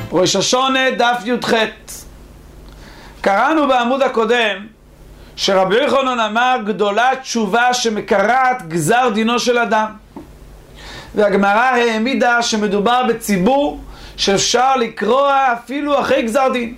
ראש השונה דף י"ח. קראנו בעמוד הקודם שרבי יוחנן אמר גדולה תשובה שמקרעת גזר דינו של אדם, והגמרא העמידה שמדובר בציבור שאפשר לקרוע אפילו אחרי גזר דין.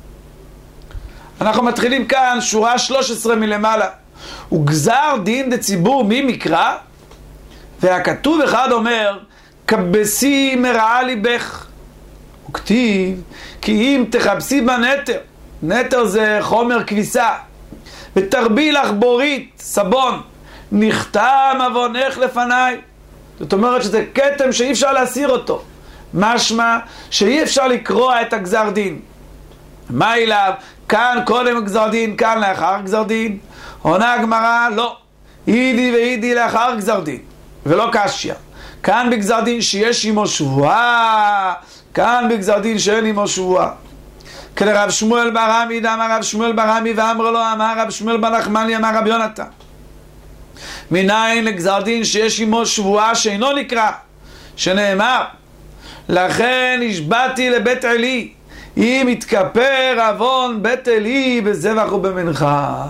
אנחנו מתחילים כאן שורה 13 מלמעלה, וגזר דין דציבור מי מקרא, והכתוב אחד אומר כבסי מרעה ליבך, וכתיב כי אם תחפשי בנטר, נטר זה חומר כביסה, ותרבי לך בורית סבון, נחתם עוונך לפניי. זאת אומרת שזה כתם שאי אפשר להסיר אותו, משמע שאי אפשר לקרוע את הגזר דין. מה אליו? כאן קודם גזר דין, כאן לאחר גזר דין. עונה הגמרא לא, אידי ואידי לאחר גזר דין, ולא קשיא. כאן בגזר דין שיש עמו שבועה, כאן בגזר דין שאין עמו שבועה. כלרב שמואל בר עמי דאמר רב שמואל בר עמי ואמר לו אמר רב שמואל בר נחמני אמר רב יונתן, מניין לגזר דין שיש עמו שבועה שאינו נקרא, שנאמר לכן השבעתי לבית עלי אם יתכפר עוון בית עלי בזבח ובמנחה.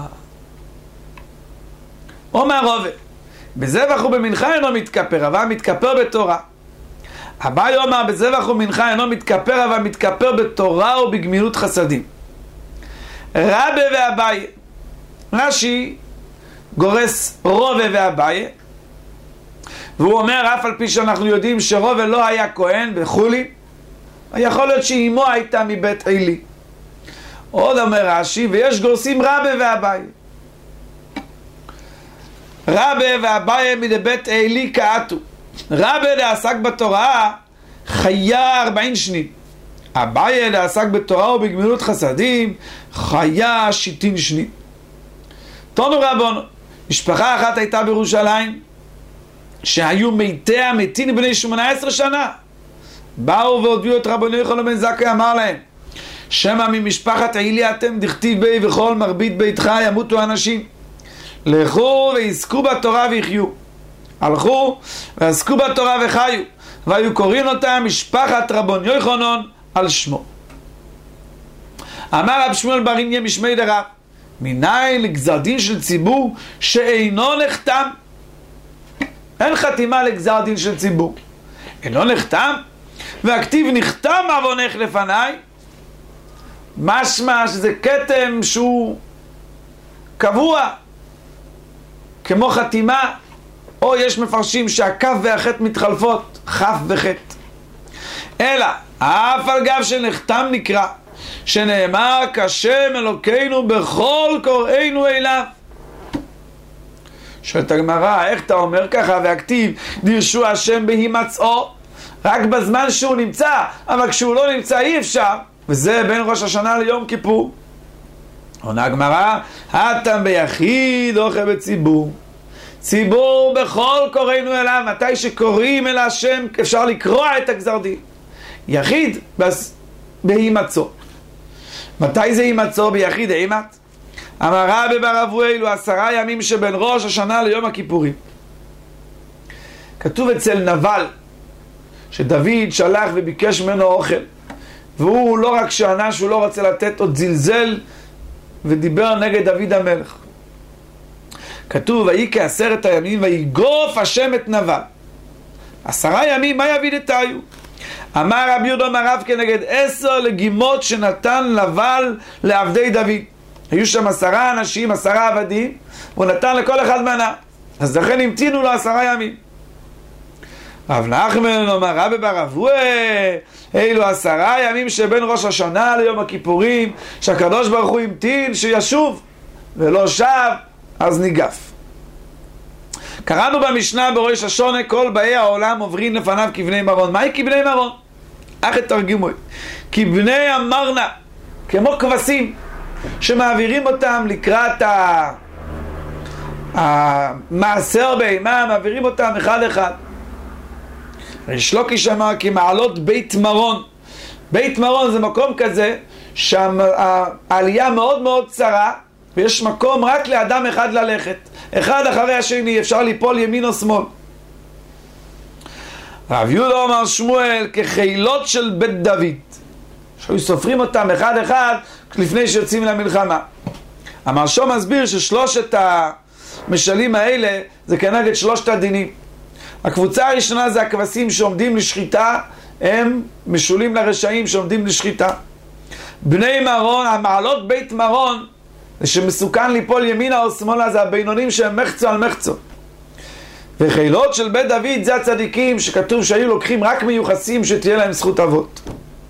אומר רובה בזבח ובמנחה אינו מתכפר אבל מתכפר בתורה. אביי אומר בזבח ומנחה אינו מתכפר אבל מתכפר בתורה ובגמילות חסדים. רבי ואביי, רש"י גורס רובה ואביי, והוא אומר אף על פי שאנחנו יודעים שרובה לא היה כהן וכולי, יכול להיות שאימו הייתה מבית עלי. עוד אומר רש"י ויש גורסים רבי ואביי, רבי ואביי מדבית עלי קעתו. רבי לעסק בתורה חיה 40 שנים, אביי לעסק בתורה ובגמילות חסדים חיה 60 שנים. תנו רבנו, משפחה אחת הייתה בירושלים שהיו מתיה מתים בני 18 שנה, באו והודיעו את רבנו יוחנן בן זכאי, אמר להם שמא ממשפחת עלי אתם, דכתיב בי וכל מרבית ביתך ימותו אנשים, לכו ועסקו בתורה ויחיו. הלכו ועסקו בתורה וחיו, והיו קוראים אותה משפחת רבון יוחנן על שמו. אמר רב שמואל בר עמי משמי דרב, מניין לגזר דין של ציבור שאינו נחתם? אין חתימה לגזר דין של ציבור, אינו נחתם, והכתיב נחתם עוונך לפניי, משמע שזה כתם שהוא קבוע כמו חתימה, או יש מפרשים שהכף והחט מתחלפות, כף וחט. אלא אף על גב שנחתם נקרא, שנאמר כשם אלוקינו בכל קוראינו אליו. שואלת הגמרא, איך אתה אומר ככה? והכתיב דירשו השם בהימצאו, רק בזמן שהוא נמצא, אבל כשהוא לא נמצא אי אפשר, וזה בין ראש השנה ליום כיפור. עונה הגמרא, התם ביחיד אוכל בציבור, ציבור בכל קוראינו אליו. מתי שקוראים אל השם אפשר לקרוע את הגזר דין. יחיד בהימצאו. מתי זה הימצאו? ביחיד הימת. אמר רבי בר אבו אלו 10 ימים שבין ראש השנה ליום הכיפורים. כתוב אצל נבל שדוד שלח וביקש ממנו אוכל, והוא לא רק שענה שהוא לא רצה לתת, עוד זלזל ודיבר נגד דוד המלך. כתוב ויהי כ10 הימים ויגוף השם את נבל. 10 ימים מה יביד את היו? אמר רבי יהודה אמר רב כנגד 10 לגימות שנתן נבל לעבדי דוד. היו שם 10 אנשים, 10 עבדים, הוא נתן לכל אחד מנה, אז לכן המתינו לו 10 ימים. רב נחמן אומר רבי בר אבוה, אלו 10 ימים שבין ראש השנה ליום הכיפורים, שהקדוש ברוך הוא המתין שישוב ולא שב, אז ניגף. קראנו במשנה בראש השונה כל באי העולם עוברים לפניו כבני מרון. מהי כבני מרון? אחת תרגימו, כבני המרנה, כמו כבשים שמעבירים אותם לקראת המעשר בהמה, מעבירים אותם אחד אחד. ריש לוקיש אמר כי מעלות בית מרון. בית מרון זה מקום כזה שהעלייה מאוד מאוד צרה, ויש מקום רק לאדם אחד ללכת, אחד אחרי השני, אפשר ליפול ימין או שמאל. רב יהודה אמר שמואל כחילות של בית דוד. שהיו סופרים אותם אחד אחד לפני שיוצאים למלחמה. המרשו מסביר ששלושת המשלים האלה זה כנגד שלושת הדינים. הקבוצה הראשונה זה הכבשים שעומדים לשחיטה, הם משולים לרשעים שעומדים לשחיטה. בני מרון, המעלות בית מרון, זה שמסוכן ליפול ימינה או שמאלה, זה הבינונים שהם מחצו על מחצו. וחילות של בית דוד זה הצדיקים שכתוב שהיו לוקחים רק מיוחסים שתהיה להם זכות אבות.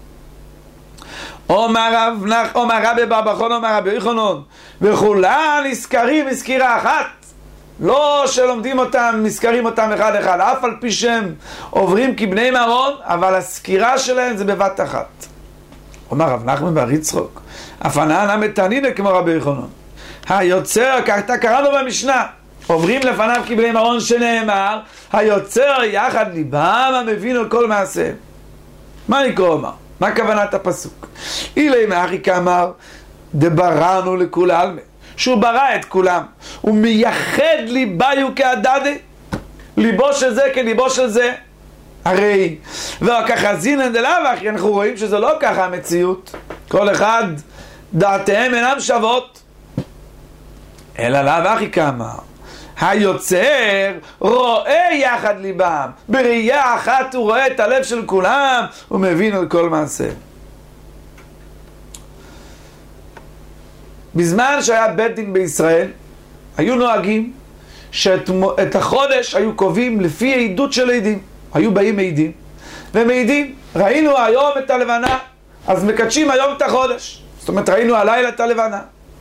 אומר רבי בר בחון, אומר רבי יוחנן, וכולם נזכרים בסקירה אחת. לא שלומדים אותם, נזכרים אותם אחד אחד, אף על פי שהם עוברים כבני מרון, אבל הסקירה שלהם זה בבת אחת. אומר רב נחמן בר יצחוק, אף הנענה מתנינה כמו רבי יוחנן. היוצר, ככה קראנו במשנה, עוברים לפניו כבני מרון שנאמר, היוצר יחד ליבם המבין על כל מעשה. מה נקרא אומר? מה כוונת הפסוק? אילי מאחי כאמר, דברנו לכול עלמא, שהוא ברא את כולם, הוא מייחד ליביו כהדדה, ליבו של זה כליבו של זה. הרי וככה זינן דלאו, אנחנו רואים שזה לא ככה המציאות, כל אחד דעתיהם אינם שוות, אלא לאו אחי כאמר, היוצר רואה יחד ליבם, בראייה אחת הוא רואה את הלב של כולם, הוא מבין על כל מעשה. בזמן שהיה בית דין בישראל, היו נוהגים שאת החודש היו קובעים לפי העדות של עדים. היו באים עדים ומעידים, ראינו היום את הלבנה, אז מקדשים היום את החודש. זאת אומרת, ראינו הלילה את הלבנה.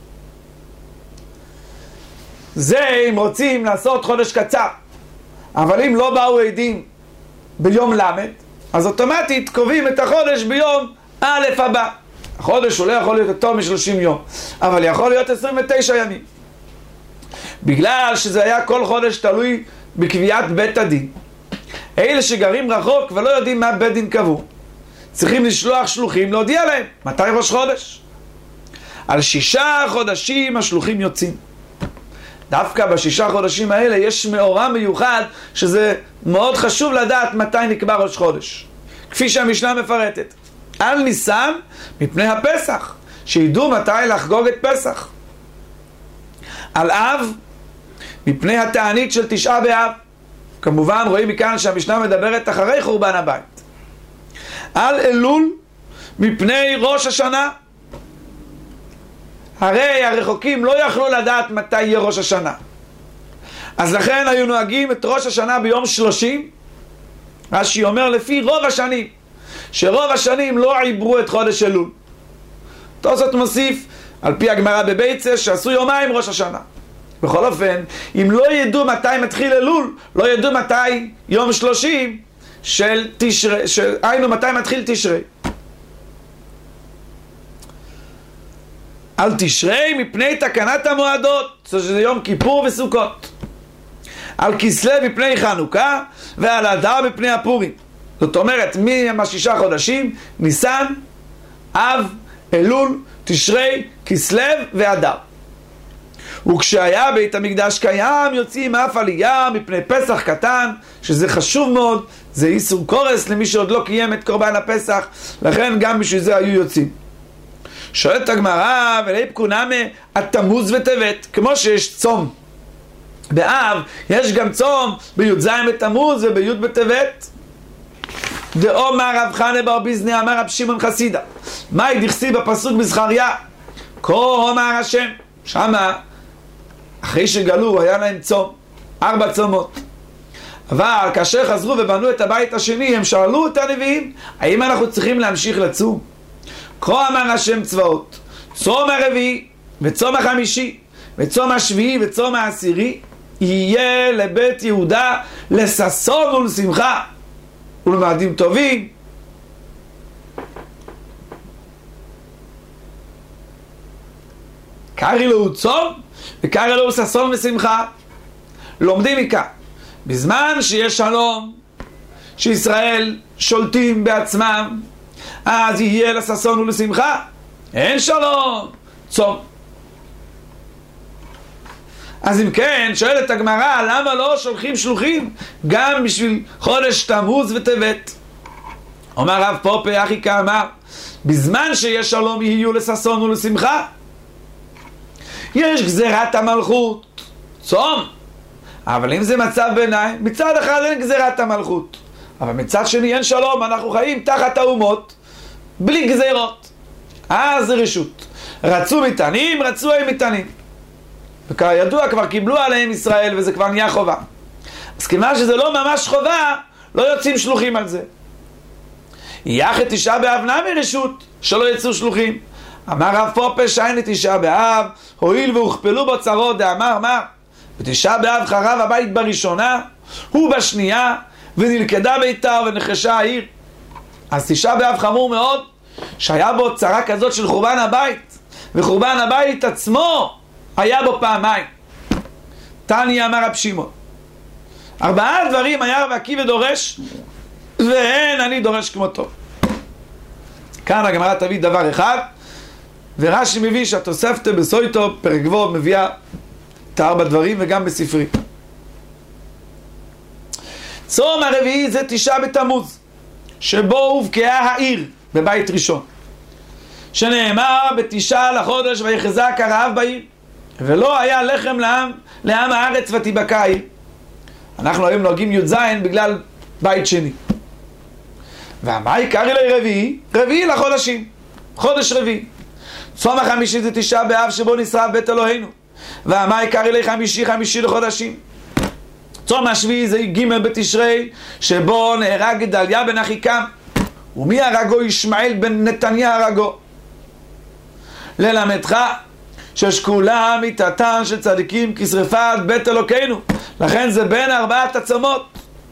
זה אם רוצים לעשות חודש קצר, אבל אם לא באו עדים ביום למד, אז אוטומטית קובעים את החודש ביום א' הבא. החודש הוא לא יכול להיות יותר מ-30 יום, אבל יכול להיות 29 ימים. בגלל שזה היה כל חודש תלוי בקביעת בית הדין. אלה שגרים רחוק ולא יודעים מה בית דין קבעו, צריכים לשלוח שלוחים להודיע להם מתי ראש חודש. על 6 חודשים השלוחים יוצאים. דווקא ב6 חודשים האלה יש מאורע מיוחד שזה מאוד חשוב לדעת מתי נקבע ראש חודש. כפי שהמשנה מפרטת. על ניסן מפני הפסח, שידעו מתי לחגוג את פסח. על אב מפני התענית של 9 באב. כמובן רואים מכאן שהמשנה מדברת אחרי חורבן הבית. על אלול מפני ראש השנה. הרי הרחוקים לא יכלו לדעת מתי יהיה ראש השנה, אז לכן היו נוהגים את ראש השנה ביום 30. רש"י אומר לפי רוב השנים, שרוב השנים לא עיברו את חודש אלול. תוספות מוסיף על פי הגמרא בביצה שעשו יומיים ראש השנה. בכל אופן, אם לא ידעו מתי מתחיל אלול, לא ידעו מתי יום 30 של תשרי, היינו מתי מתחיל תשרי. על תשרי מפני תקנת המועדות, שזה יום כיפור וסוכות. על כסלו מפני חנוכה, ועל אדר מפני הפורים. זאת אומרת, מ6 חודשים, ניסן, אב, אלול, תשרי, כסלו ואדר. וכשהיה בית המקדש קיים, יוצאים אף עלייה מפני פסח קטן, שזה חשוב מאוד, זה איסור קורס למי שעוד לא קיים את קורבן הפסח, לכן גם בשביל זה היו יוצאים. שואלת הגמרא, ולאי פקונמה, התמוז וטבת, כמו שיש צום באב, יש גם צום בי"ז בתמוז ובי' בטבת. דאמר רב חנא בר ביזנא אמר רב שמעון חסידה, מהי דכסיב בפסוק בזכריה? כה אמר השם, שמה אחרי שגלו היה להם צום, 4 צומות. אבל כאשר חזרו ובנו את הבית השני, הם שאלו את הנביאים, האם אנחנו צריכים להמשיך לצום? כה אמר השם צבאות, צום הרביעי וצום החמישי וצום השביעי וצום העשירי יהיה לבית יהודה לששון ולשמחה ולמועדים טובים. קרא לו צום וקרא לו ששון ושמחה. לומדים מכאן, בזמן שיש שלום, שישראל שולטים בעצמם, אז יהיה לששון ולשמחה. אין שלום, צום. אז אם כן, שואלת הגמרא, למה לא שולחים שלוחים גם בשביל חודש תמוז וטבת? אומר רב פופא אחי כאמר, בזמן שיש שלום יהיו לששון ולשמחה. יש גזירת המלכות, צום, אבל אם זה מצב ביניים, מצד אחד אין גזירת המלכות, אבל מצד שני אין שלום, אנחנו חיים תחת האומות בלי גזירות, אז זה רשות. רצו מתנים, רצו הם מתנים, וכידוע כבר קיבלו עליהם ישראל וזה כבר נהיה חובה. אז כיוון שזה לא ממש חובה, לא יוצאים שלוחים על זה. יחד תשעה באב נמי רשות שלא יצאו שלוחים. אמר רב פופה שאין לתשעה באב, הואיל והוכפלו בו צרות, דאמר מה? בתשעה באב חרב הבית בראשונה, הוא בשנייה, ונלכדה ביתר ונחשה העיר. אז תשעה באב חמור מאוד, שהיה בו צרה כזאת של חורבן הבית, וחורבן הבית עצמו היה בו פעמיים. תניא אמר רב שמעון, 4 דברים היה רב עקיבא דורש, ואין אני דורש כמותו. כאן הגמרא תביא דבר אחד, ורש"י מביא שהתוספתא בסויטו פרק ו' מביאה את 4 דברים, וגם בספרי. צום הרביעי זה 9 בתמוז, שבו הובקעה העיר בבית ראשון, שנאמר ב9 לחודש ויחזק הרעב בעיר, ולא היה לחם לעם הארץ ותיבקע העיר. אנחנו היום נוהגים י"ז בגלל בית שני. ומה עיקרי לרביעי? רביעי לחודשים, חודש רביעי. צום החמישי זה 9 באב שבו נשרף בית אלוהינו. ומה עיקרי לחמישי? חמישי לחודשים. צום השביעי זה ג' בתשרי שבו נהרג גדליה בן אחיקם, ומי הרגו? ישמעאל בן נתניה הרגו. ללמדך ששקולה מיתתן של צדיקים כשרפת בית אלוקינו, לכן זה בין 4 הצומות.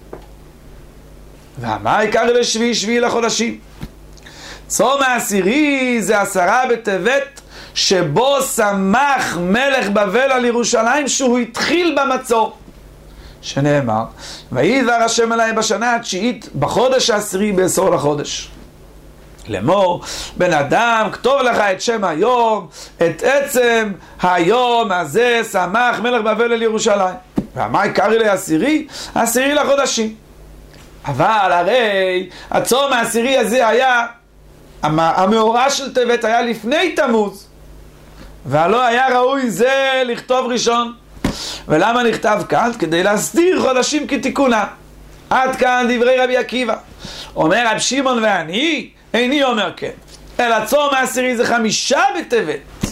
ומה העיקר לשביעי? שביעי לחודשים. צום העשירי זה 10 בטבת שבו שמח מלך בבל על ירושלים שהוא התחיל במצור, שנאמר ויהי דבר השם אליי בשנה התשיעית בחודש העשירי בעשור לחודש, לאמור בן אדם כתוב לך את שם היום, את עצם היום הזה שמח מלך בבל על ירושלים. ומה עיקרי לעשירי? 10 לחודשים. אבל הרי הצום העשירי הזה היה, המאורע של טבת היה לפני תמוז, ולא היה ראוי זה לכתוב ראשון. ולמה נכתב כאן? כדי להסדיר חודשים כתיקונה. עד כאן דברי רבי עקיבא. אומר רב שמעון ואני איני אומר כן, אלא צום העשירי זה 5 בטבת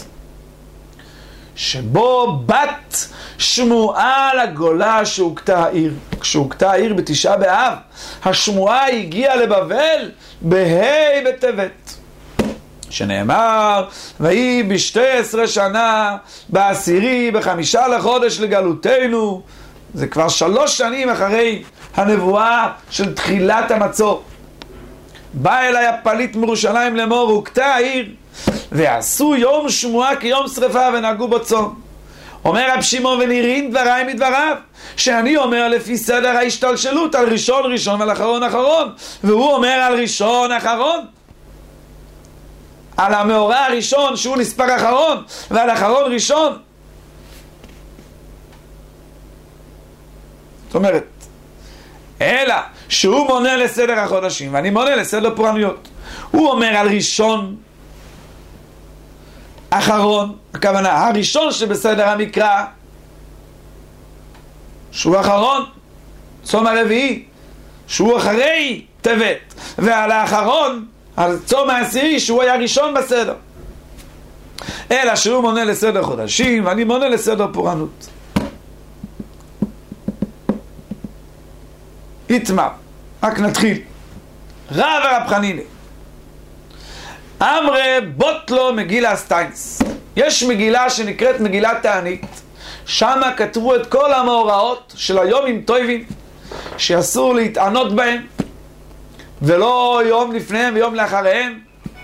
שבו בת שמועה לגולה שהוכתה העיר. כשהוכתה העיר ב9 באב, השמועה הגיעה לבבל בה' בטבת, שנאמר ויהי ב12 שנה בעשירי ב5 לחודש לגלותנו. זה כבר 3 שנים אחרי הנבואה של תחילת המצור. בא אליי הפליט מירושלים לאמור הוכתה העיר, ועשו יום שמועה כיום שרפה ונהגו בו צום. אומר רב שמעון ונראים דבריי מדבריו, שאני אומר לפי סדר ההשתלשלות על ראשון ראשון ועל אחרון אחרון, והוא אומר על ראשון אחרון, על המאורע הראשון שהוא נספר אחרון, ועל אחרון ראשון. זאת אומרת, אלא שהוא מונה לסדר החודשים ואני מונה לסדר פורענויות. הוא אומר על ראשון אחרון, הכוונה הראשון שבסדר המקרא שהוא אחרון, צום הרביעי שהוא אחרי טבת, ועל האחרון על צום העשירי שהוא היה ראשון בסדר. אלא שהוא מונה לסדר חודשים ואני מונה לסדר פורענות. יתמר, רק נתחיל. רב הרב חנינא אמרי בוטלו מגילה סטיינס. יש מגילה שנקראת מגילת תענית, שם כתבו את כל המאורעות של היומים טובים שאסור להתענות בהם, ולא יום לפניהם ויום לאחריהם.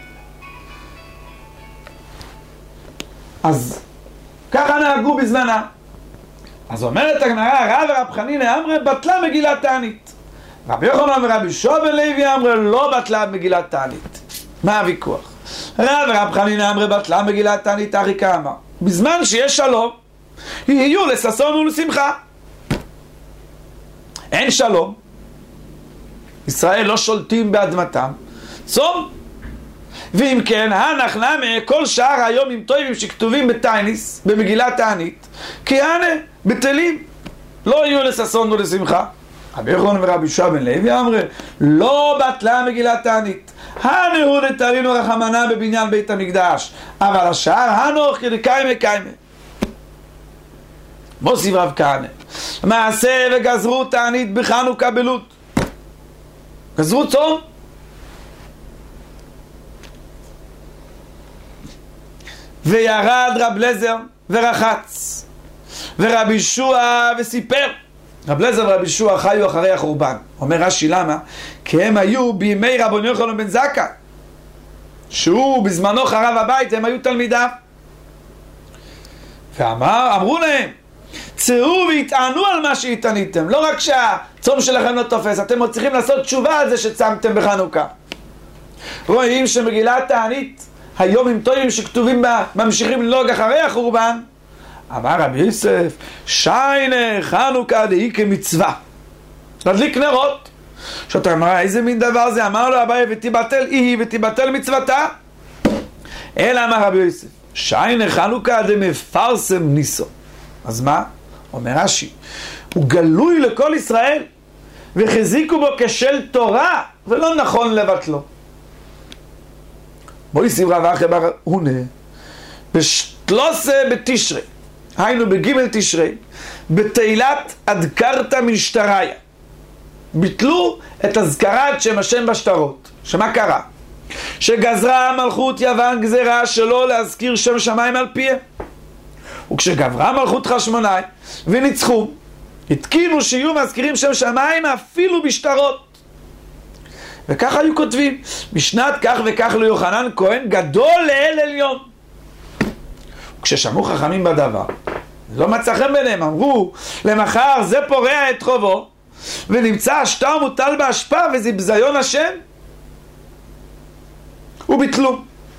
אז ככה נהגו בזמנה. אז אומרת הגמרא רב הרב חנינא אמרי בטלה מגילת תענית. רבי יוחנן ורבי יהושע בן לוי אמרי לא בטלה מגילת תענית. מה הוויכוח? רב חנינא אמרי בטלה מגילת תענית אחי כאמר, בזמן שיש שלום יהיו לששון ולשמחה. אין שלום, ישראל לא שולטים באדמתם, צום. ואם כן, הנח נמי כל שאר היומים טובים שכתובים בתייניס, במגילת תענית, כי הנה, בטלים, לא יהיו לששון ולשמחה. רבי יוחנן ורבי יהושע בן לוי אמרו, לא בטלה מגילת תענית. הנו נטלינו רחמנא בבניין בית המקדש, אבל השאר הנוך כדקיימא קיימא. מוסיף רב כהנא, מעשה וגזרו תענית בחנוכה בלוד. גזרו צום. וירד רב לזר ורחץ, ורבי יהושע וסיפר. רב לזר ורבי יהושע חיו אחרי החורבן. אומר רש"י למה? כי הם היו בימי רבן יוחנן בן זכאי, שהוא בזמנו חרב הבית, הם היו תלמידיו. ואמרו להם, צאו והתענו על מה שהתעניתם. לא רק שהצום שלכם לא תופס, אתם עוד צריכים לעשות תשובה על זה שצמתם בחנוכה. רואים שמגילת תענית, היומים טובים שכתובים בה, ממשיכים ללוג אחרי החורבן. אמר רבי יוסף, שיינה חנוכה דהי כמצווה, להדליק נרות. שאתה אמרה, איזה מין דבר זה? אמר לו אביי, ותיבטל היא ותיבטל מצוותה. אלא אמר רבי יוסף, שיינה חנוכה דמפרסם ניסו. אז מה? אומר רש"י, הוא גלוי לכל ישראל, וחזיקו בו כשל תורה, ולא נכון לבטלו. מויסיף רב אחי בר הונה, בשלושה בתשרי, היינו בג' תשרי, בתהילת אדקרתא משטריה, ביטלו את הזכרת שם השם בשטרות. שמה קרה? שגזרה מלכות יוון גזרה שלא להזכיר שם שמיים על פיהם, וכשגברה מלכות חשמונאי וניצחו, התקינו שיהיו מזכירים שם שמיים אפילו בשטרות. וכך היו כותבים, בשנת כך וכך ליוחנן כהן גדול לאל עליון. וכששמעו חכמים בדבר, לא מצא חן ביניהם, אמרו למחר זה פורע את חובו, ונמצא השטר מוטל בהשפע וזה בזיון השם, וביטלו.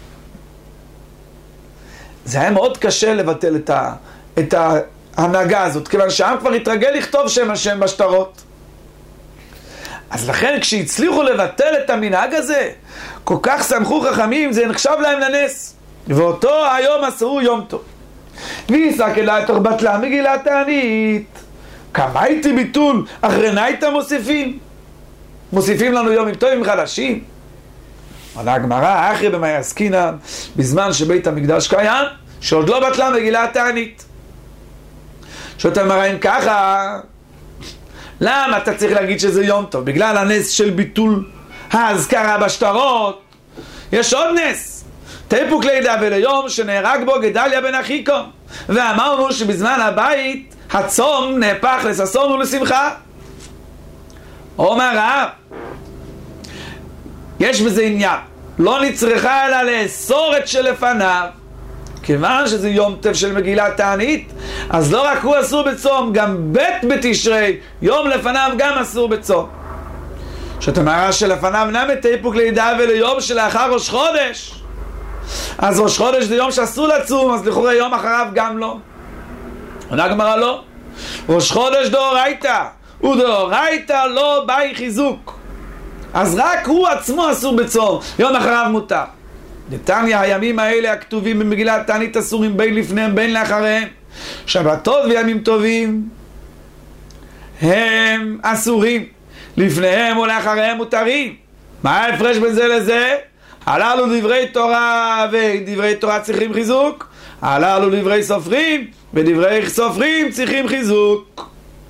זה היה מאוד קשה לבטל את ההנהגה הזאת, כיוון שהעם כבר התרגל לכתוב שם השם בשטרות. אז לכן כשהצליחו לבטל את המנהג הזה, כל כך שמחו חכמים, זה נחשב להם לנס. ואותו היום עשו יום טוב. ויסק אלי תוך בטלה מגילת תענית. כמה הייתי ביטול, אחרנה הייתם מוסיפים לנו יומים טובים חדשים. עונה הגמרא, אחרי במאי עסקינן, בזמן שבית המקדש קיים, שעוד לא בטלה מגילת תענית. שאתה מראים ככה, למה אתה צריך להגיד שזה יום טוב? בגלל הנס של ביטול ההזכרה בשטרות. יש עוד נס, תיפוק לידה וליום שנהרג בו גדליה בן אחיקום, ואמרנו שבזמן הבית הצום נהפך לששון ולשמחה. אומר הרב, יש בזה עניין, לא נצרכה אלא לאסור את שלפניו, כיוון שזה יום טוב של מגילת תענית, אז לא רק הוא אסור בצום, גם בית בתשרי, יום לפניו גם אסור בצום. שאתה מראה שלפניו נמת תיפוק לידה וליום שלאחר ראש חודש, אז ראש חודש זה יום שאסור לצום, אז לכאורה יום אחריו גם לא. עונה גמרא לא, ראש חודש דאורייתא, ודאורייתא לא באי חיזוק, אז רק הוא עצמו אסור בצום, יום אחריו מותר. דתניא, הימים האלה הכתובים במגילת תענית אסורים בין לפניהם בין לאחריהם. שבתות וימים טובים הם אסורים, לפניהם ולאחריהם מותרים. מה ההפרש בין זה לזה? הללו דברי תורה ודברי תורה צריכים חיזוק, הללו דברי סופרים ודברי סופרים צריכים חיזוק.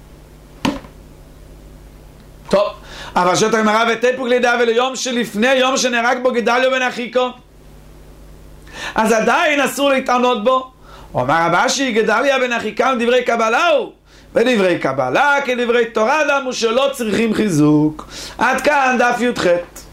טוב, אבל שאתה גמרא ותיפוק לידה וליום שלפני יום שנהרג בו גדליה בן אחיקום, אז עדיין אסור להתענות בו. אומר רבשי, גדליה בן אחיקם דברי קבלה הוא, ודברי קבלה כדברי תורה דמו שלא צריכים חיזוק. עד כאן דף י"ח.